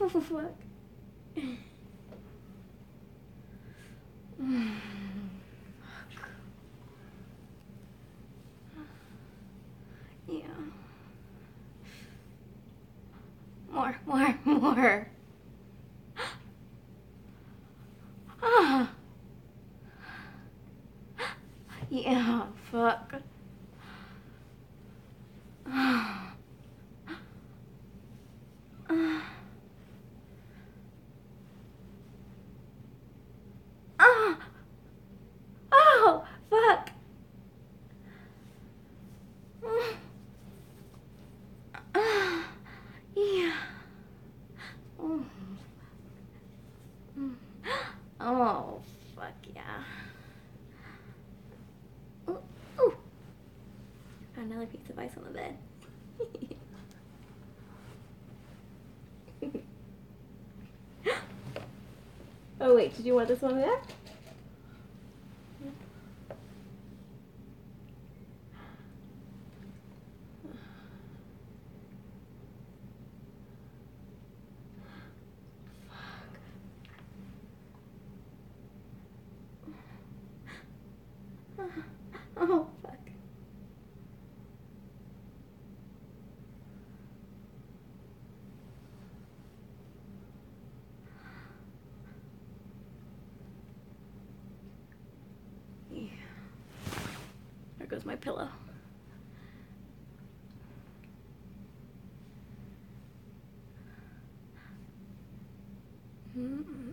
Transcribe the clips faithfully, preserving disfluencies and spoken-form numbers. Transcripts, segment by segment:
fuck. Yeah. More, more, more. Ah. Yeah, fuck. Ah. Ah. Ah. Oh, fuck. Ah. Yeah. Oh. Oh, fuck yeah. Ooh, ooh. Found another piece of ice on the bed. Oh wait, did you want this one back? Oh, fuck. Yeah. There goes my pillow. Mm-mm.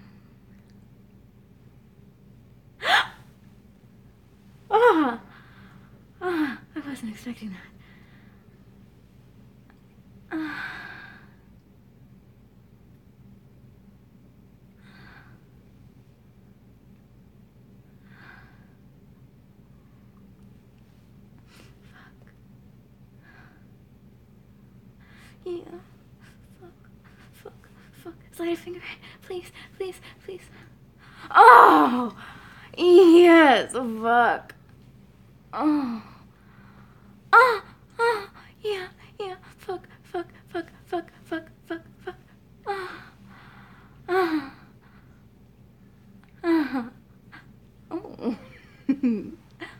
Ah! Ah! I wasn't expecting that. Ah. Yeah. Fuck. Fuck. Fuck. Slide a finger. Please. Please. Please. Oh! Yes. Fuck. Oh. Ah! Ah! Yeah. Yeah. Fuck. Fuck. Fuck. Fuck. Fuck. Fuck. Fuck. Ah. Ah. Ah. Oh. Mm.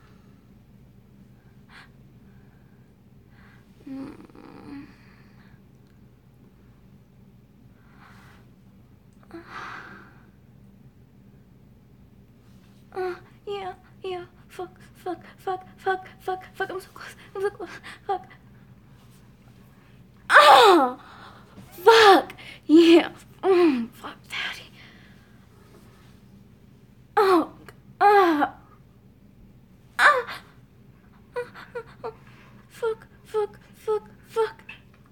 Uh, yeah, yeah, fuck, fuck, fuck, fuck, fuck, fuck, I'm so close, I'm so close, fuck. Ah! Fuck! Yeah, mm, fuck, daddy. Oh, ah, ah, fuck, fuck, fuck, fuck.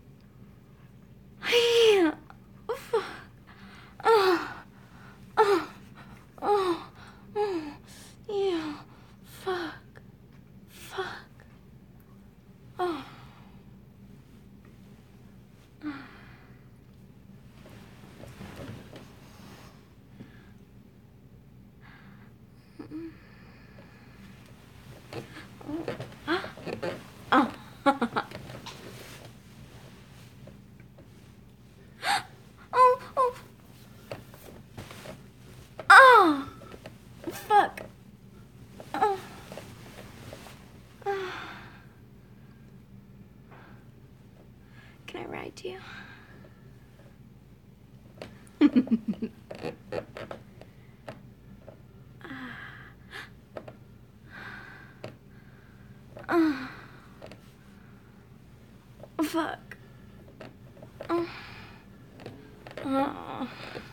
Yeah, fuck. Oh, oh, oh, oh, yeah, fuck, fuck. Oh. Oh. Oh, oh. Oh. Fuck. Oh. Oh. Can I ride to you? Oh. Fuck. Oh. Oh.